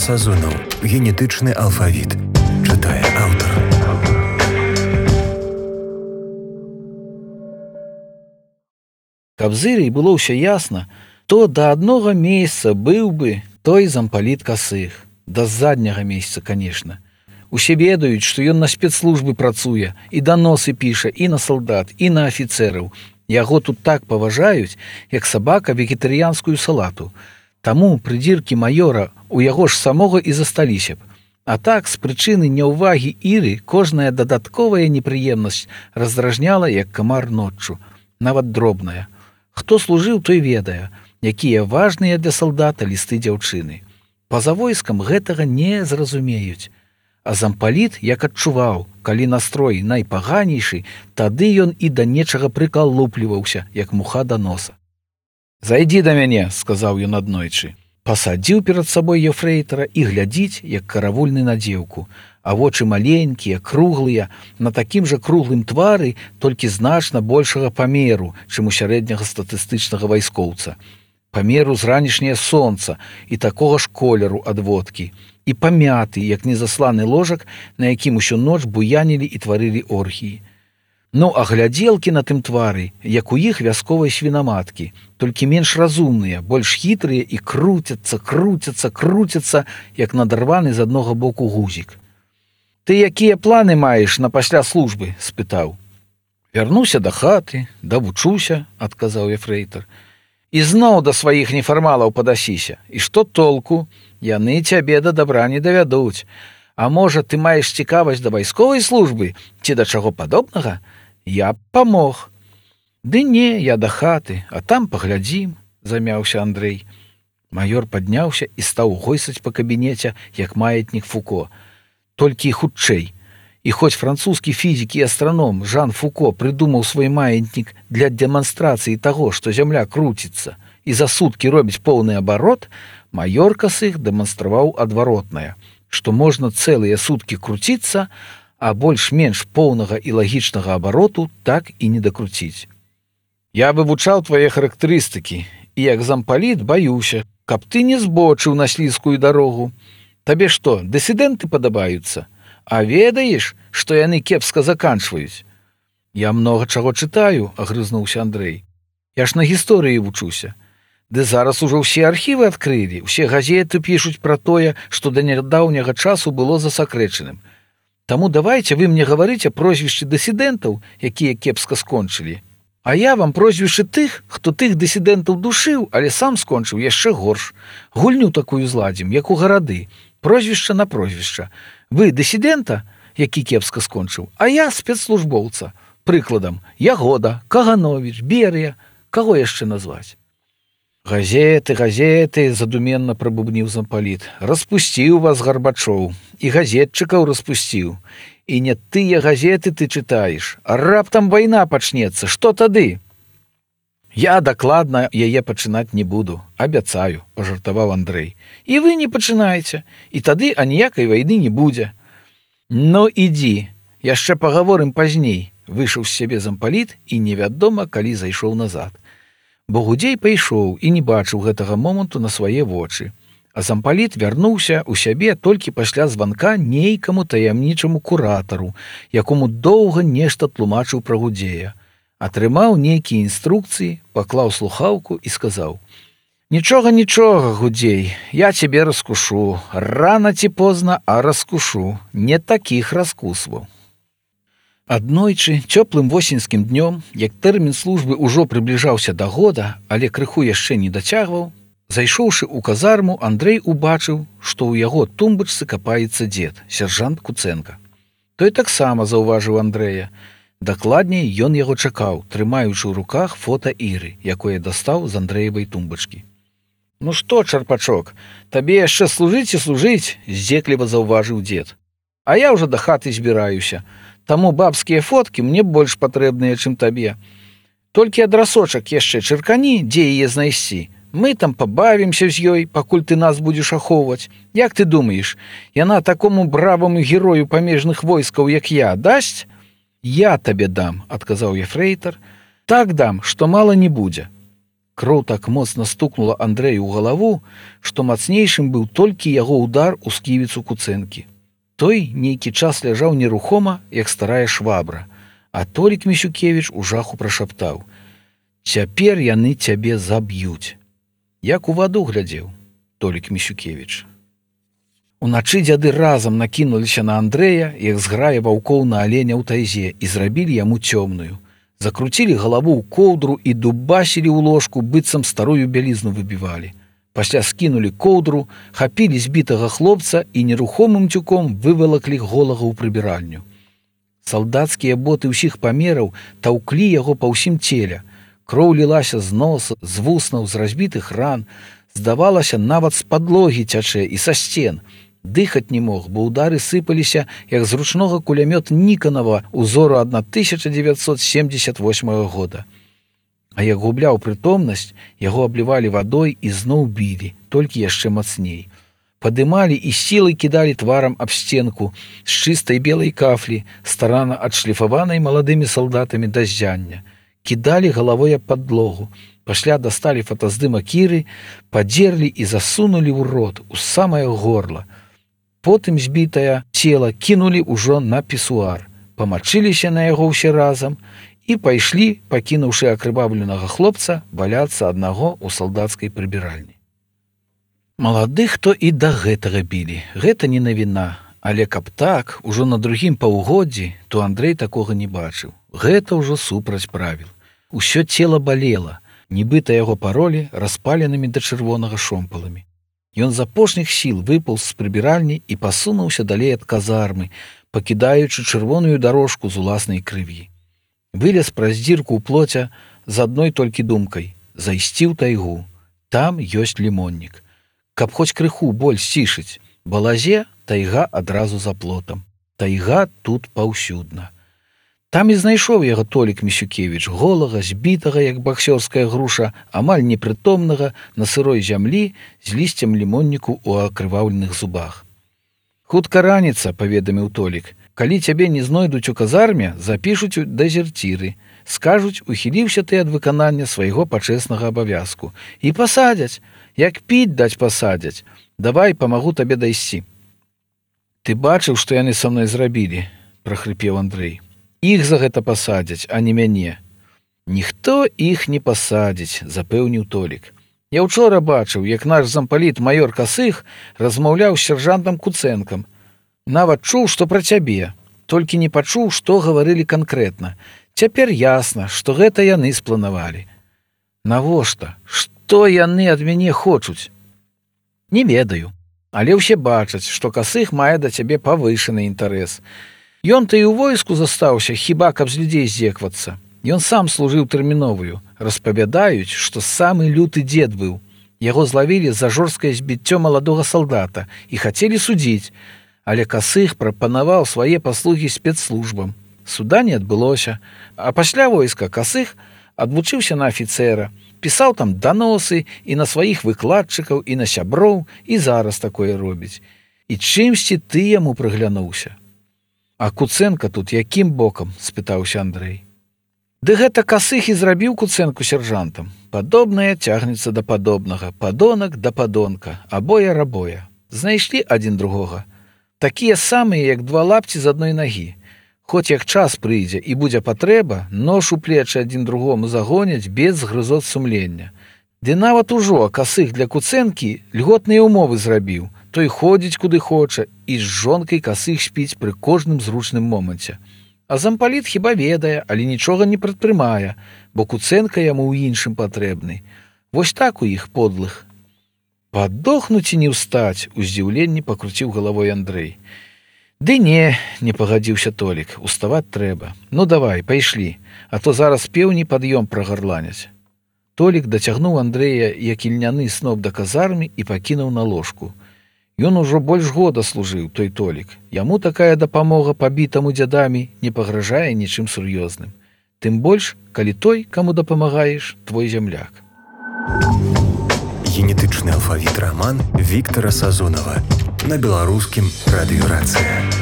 Сазонаў. Генетычны алфавіт. Чытае аўтар. Каб з Ірай было ўсё ясна, то да аднога месяца быў бы той зампаліт Касых. Да задняга месяца, канешне. Усе ведаюць, што ён на спецслужбы працуе, і даносы піша і на салдат, і на афіцэраў. Яго тут так паважаюць, як сабака вегетарыянскую салату. Таму прыдзіркі маёра у яго ж самога і засталіся б. А так, з прычыны няўвагі Іры, кожная дадатковая непрыемнасць раздражняла, як камар ноччу, нават дробная. Хто служыў, той ведае, якія важныя для салдата лісты дзяўчыны. Па-за войскам гэтага не зразумеюць. А зампаліт, як адчуваў, калі настрой найпаганейшы, тады ён і да нечага прыкалупліваўся, як муха да носа. «Зайдзі да мяне», — сказаў ён аднойчы. Пасадзіў перад сабой ефрэйтара і глядзіць, як каравульны на дзеўку, а вочы маленькія, круглыя, на такім жа круглым твары, толькі значна большага памеру, чым у сярэдняга статыстычнага вайскоўца. Памеру з ранішняе сонца і такога ж колеру ад водкі, і памяты, як незасланы ложак, на якім усю ноч буянілі і тварылі оргіі. Ну, а глядзелкі на тым твары, як у іх вясковай свінаматкі, толькі менш разумныя, больш хітрыя і круцяцца, як надарваны з аднога боку гузік. «Ты якія планы маеш на пасля службы?» – спытаў. «Вярнуся да хаты, давучуся», – адказаў ефрэйтар. «І зноў да сваіх нефармалаў падасіся. І што толку? Яны цябе да дабра не давядуць. А можа, ты маеш цікавасць да вайсковай службы ці да чаго падобнага? Я б памог». «Ды не, я да хаты, а там паглядзім», – замяўся Андрэй. Маёр падняўся і стаў гойсаць па кабінеце, як маятнік Фуко. Толькі хутчэй. І хоць французскі фізік і астраном Жан Фуко прыдумаў свой маятнік для дэманстрацыі таго, што зямля круціцца і за суткі робіць поўны абарот, маёр Касых дэманстраваў адваротнае, што можна цэлыя суткі круціцца, а больш-менш поўнага і лагічнага абароту так і не дакруціць. «Я вывучаў твае характарыстыкі, і як зампаліт баюся, каб ты не збочыў на слізкую дарогу. Табе што, дысідэнты падабаюцца? А ведаеш, што яны кепска заканчваюць?» «Я многа чаго чытаю», – агрызнуўся Андрэй. «Я ж на гісторыі вучуся. Ды зараз ужо ўсе архівы адкрылі, усе газеты пішуць пра тое, што да нядаўняга часу было засакрэчаным. Таму давайце вы мне гаварыце прозвішчы дысідэнтаў, якія кепска скончылі. А я вам прозвішчы тых, хто тых дысідэнтаў душыў, але сам скончыў яшчэ горш. Гульню такую зладзім, як у гарады. Прозвішча на прозвішча. Вы дысідэнта, які кепска скончыў, а я спецслужбоўца. Прыкладам, Ягода, Кагановіч, Берыя. Каго яшчэ назваць?» «Газеты, задуменна прабубніў зампаліт. Распусціў вас Гарбачоў, і газетчыкаў распусціў. І не тыя газеты ты чытаеш, а раптам вайна пачнецца, што тады?» «Я дакладна яе пачынаць не буду, абяцаю», – пажартаваў Андрэй. «І вы не пачынаеце, і тады аніякай вайны не будзе». «Ну, ідзі, яшчэ пагаворым пазней», – выйшаў з сябе зампаліт і невядома, калі зайшоў назад. Бо Гудзей пайшоў і не бачыў гэтага моманту на свае вочы. А зампаліт вярнуўся ў сябе толькі пасля званка нейкаму таямнічаму куратару, якому доўга нешта тлумачыў пра Гудзея. Атрымаў нейкія інструкцыі, паклаў слухаўку і сказаў: «Нічога, Гудзей, я цябе раскушу. Рана ці позна, а раскушу. Не такіх раскусваў». Аднойчы, цёплым восеньскім днём, як тэрмін службы ўжо прыбліжаўся да года, але крыху яшчэ не дацягваў, зайшоўшы ў казарму, Андрэй убачыў, што ў яго тумбачцы капаецца дзед, сяржант Куцэнка. Той таксама заўважыў Андрэя. Дакладней, ён яго чакаў, трымаючы ў руках фота Іры, якое дастаў з Андрэевай тумбачкі. «Ну што, чарпачок, табе яшчэ служыць і служыць», – здзекліва заўважыў дзед. «А я ўжо да хаты збіраюся. Таму бабскія фоткі мне больш патрэбныя, чым табе. Толькі адрасочак яшчэ чыркані, дзе яе знайсці. Мы там пабавімся з ёй, пакуль ты нас будзеш ахоўваць. Як ты думаеш, яна такому браваму герою памежных войскаў, як я, дасць?» «Я табе дам», – адказаў ефрэйтар. «Так дам, што мала не будзе». Кроў так моцна стукнула Андрэю ў галаву, што мацнейшым быў толькі яго ўдар у сківіцу Куцэнкі. Той нейкі час ляжаў нерухома, як старая швабра, а Толік Місюкевіч у жаху прашаптаў: «Цяпер яны цябе заб'юць». Як у ваду глядзеў Толік Місюкевіч. Уначы дзяды разам накінуліся на Андрэя, як зграя ваўкоў на аленя ў тайзе, і зрабілі яму цёмную. Закруцілі галаву ў коўдру і дубасілі ў ложку, быццам старую бялізну выбівалі. Пасля скінулі коўдру, хапілі збітага хлопца і нерухомым цюком вывалаклі голага ў прыбіральню. Салдацкія боты ўсіх памераў таўклі яго па ўсім целе. Кроў лілася з носа, з вуснаў, з разбітых ран. Здавалася, нават з падлогі цячэ і са сцен. Дыхаць не мог, бо ўдары сыпаліся, як з ручнога кулямёт Ніканова узору 1978 года. А як губляў прытомнасць, яго аблівалі вадой і зноў білі, толькі яшчэ мацней. Падымалі і сілай кідалі тварам аб сценку з чыстай белай кафлі, старанна адшліфаванай маладымі салдатамі да ззяння. Кідалі галавой аб падлогу, пасля дасталі фотаздыма кіры, падзерлі і засунулі ў рот, у самае горла. Потым збітае цела кінулі ўжо на пісуар, памачыліся на яго ўсе разам і пайшлі, пакінуўшы акрываўленага хлопца, валяцца аднаго ў салдацкай прыбіральні. Маладых то і да гэтага білі, гэта не навіна, але каб так, ужо на другім паўгоддзі, то Андрэй такога не бачыў. Гэта ўжо супраць правіл. Усё цела балела, нібыта яго паролі распаленымі да чырвонага шомпаламі. Ён з апошніх сіл выпаўз з прыбіральні і пасунуўся далей ад казармы, пакідаючы чырвоную дарожку з уласнай крыві. Вылез праз дзірку ў плоця з адной толькі думкай — зайсці ў тайгу. Там ёсць лімоннік. Каб хоць крыху боль сцішыць, балазе тайга адразу за плотам. Тайга тут паўсюдна. Там і знайшоў яго Толік Місюкевіч, голага, збітага, як баксёрская груша, амаль непрытомнага, на сырой зямлі з лісцем лімонніку ў акрываўленых зубах. «Хутка раніца», — паведаміў Толік. «Калі цябе не знойдуць у казарме, запішуць у дэзерціры. Скажуць, ухіліўся ты ад выканання свайго пачэснага абавязку. І пасадзяць, як піць даць пасадзяць. Давай, памагу табе дайсці». «Ты бачыў, што яны са мной зрабілі?» — прахрыпеў Андрэй. «Іх за гэта пасадзяць, а не мяне». «Ніхто іх не пасадзіць», — запэўніў Толік. «Я ўчора бачыў, як наш зампаліт майор Касых размаўляў з сяржантам Куцэнкам. Нават чуў, што пра цябе, толькі не пачуў, што гаварылі канкрэтна. Цяпер ясна, што гэта яны спланавалі». «Навошта? Што яны ад мяне хочуць?» «Не ведаю, але ўсе бачаць, што Касых мае да цябе павышаны інтарэс. Ён-то і ў войску застаўся, хіба каб з людзей здзеквацца. Ён сам служыў тэрміновую. Распавядаюць, што самы люты дзед быў. Яго злавілі за жорсткае збіццё маладога салдата і хацелі судзіць, але Касых прапанаваў свае паслугі спецслужбам. Суда не адбылося, а пасля войска Касых адвучыўся на афіцэра, пісаў там даносы і на сваіх выкладчыкаў, і на сяброў, і зараз такое робіць. І чымсьці ты яму прыглянуўся». «А Куцэнка тут якім бокам?» — спытаўся Андрэй. «Ды гэта Касых і зрабіў Куцэнку сяржантам. Падобнае цягнецца да падобнага, падонак да падонка, абое рабое. Знайшлі адзін другога. Такія самыя, як два лапці з адной нагі. Хоць як час прыйдзе і будзе патрэба, нож у плечы адзін другому загоняць без згрызот сумлення. Ды нават ужо Касых для Куцэнкі льготныя ўмовы зрабіў. Той ходзіць куды хоча, і з жонкай Касых спіць пры кожным зручным моманце. А зампаліт хіба ведае, але нічога не прадпрымае, бо Куцэнка яму ў іншым патрэбны. Вось так у іх подлых». «Падохнуць і не ўстаць», — у здзіўленні пакруціў галавой Андрэй. «Ды не пагадзіўся Толік, уставаць трэба. Ну давай, пайшлі, а то зараз пеўні пад'ём прагарланяць». Толік дацягнуў Андрэя, як ільняны сноп да казармы, і пакінуў на ложку. Ён ужо больш года служыў, той Толік. Яму такая дапамога пабітаму дзядамі не пагражае нічым сур'ёзным. Тым больш, калі той, каму дапамагаеш, твой зямляк. Генетычны алфавіт раман Віктара Сазонава на беларускім радыёрацыя.